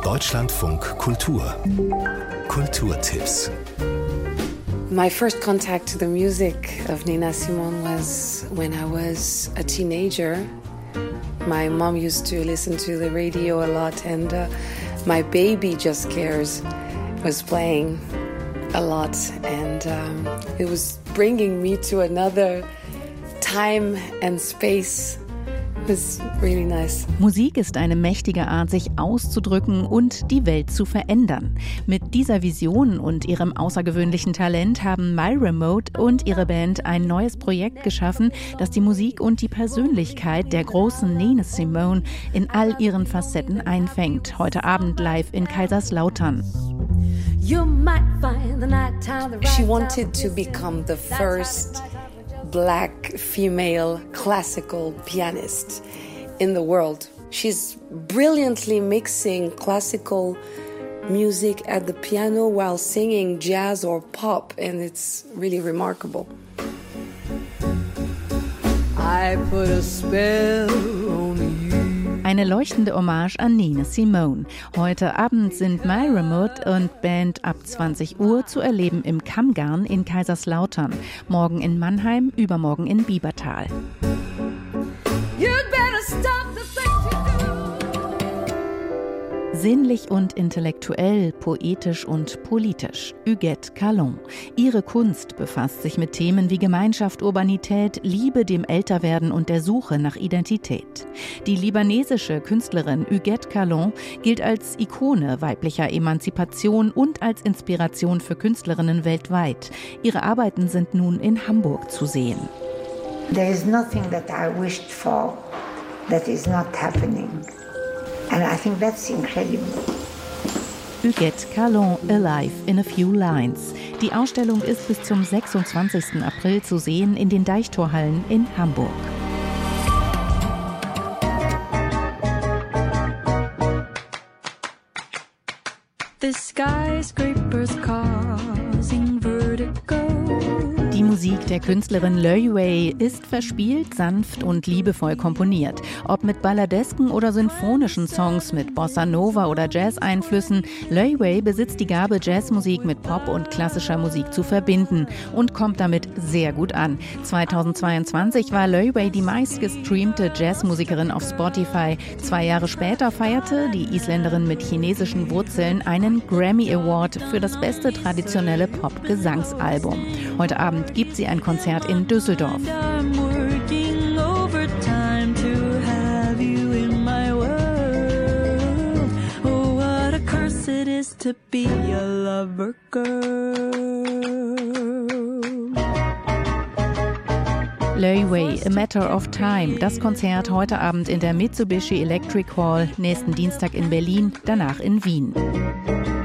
Deutschlandfunk Kultur. Kulturtipps. My first contact to the music of Nina Simone was when I was a teenager. My mom used to listen to the radio a lot, and My Baby Just Cares was playing a lot, and it was bringing me to another time and space. It was really nice. Musik ist eine mächtige Art, sich auszudrücken und die Welt zu verändern. Mit dieser Vision und ihrem außergewöhnlichen Talent haben Myra Mote und ihre Band ein neues Projekt geschaffen, das die Musik und die Persönlichkeit der großen Nina Simone in all ihren Facetten einfängt. Heute Abend live in Kaiserslautern. She wanted to become the first Black female classical pianist in the world. She's brilliantly mixing classical music at the piano while singing jazz or pop, and it's really remarkable. I put a spell on you. Eine leuchtende Hommage an Nina Simone. Heute Abend sind Myra Mote und Band ab 20 Uhr zu erleben im Kammgarn in Kaiserslautern. Morgen in Mannheim, übermorgen in Biebertal. Sinnlich und intellektuell, poetisch und politisch. Huguette Calon. Ihre Kunst befasst sich mit Themen wie Gemeinschaft, Urbanität, Liebe, dem Älterwerden und der Suche nach Identität. Die libanesische Künstlerin Huguette Calon gilt als Ikone weiblicher Emanzipation und als Inspiration für Künstlerinnen weltweit. Ihre Arbeiten sind nun in Hamburg zu sehen. There is nothing that I wished for that is not happening. And I think that's incredible. Huguette Calon, Alive in a Few Lines. Die Ausstellung ist bis zum 26. April zu sehen in den Deichtorhallen in Hamburg. The skyscrapers causing vertigo. Die Musik der Künstlerin Lei Wei ist verspielt, sanft und liebevoll komponiert. Ob mit balladesken oder sinfonischen Songs, mit Bossa Nova oder Jazz-Einflüssen, Lei Wei besitzt die Gabe, Jazzmusik mit Pop und klassischer Musik zu verbinden und kommt damit sehr gut an. 2022 war Lei Wei die meistgestreamte Jazzmusikerin auf Spotify. 2 Jahre später feierte die Isländerin mit chinesischen Wurzeln einen Grammy Award für das beste traditionelle Pop-Gesangsalbum. Heute Abend gibt sie ein Konzert in Düsseldorf. Lei Wei, A Matter of Time. Das Konzert heute Abend in der Mitsubishi Electric Hall, nächsten Dienstag in Berlin, danach in Wien.